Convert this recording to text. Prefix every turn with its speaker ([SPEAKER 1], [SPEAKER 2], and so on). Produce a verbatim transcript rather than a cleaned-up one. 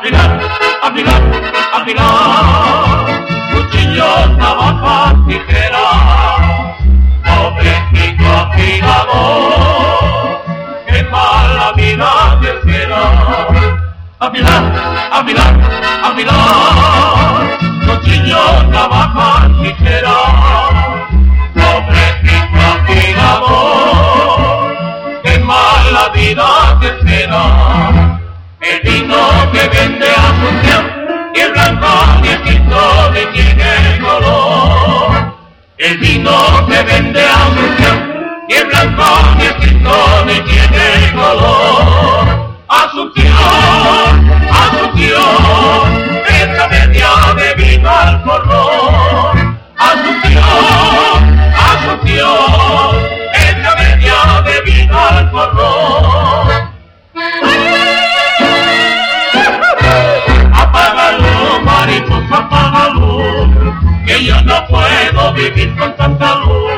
[SPEAKER 1] afilar, afilar, afilar, cuchillo, navaja, tijera, pobrecito afilador, qué mala vida te espera. Afilar, afilar, afilar, cuchillo, navaja, tijera, pobrecito afilador, qué mala vida te espera. El vino que vende Asunción y el blanco ni el tinto ni tiene color. El vino que vende Asunción y el blanco ni el tinto ni tiene color. Asunción, Asunción, esta media de vino al porrón. Asunción, Asunción, esta media de vino al porrón. Apágalo, mariposa, apágalo, que yo no puedo vivir con tanta luz.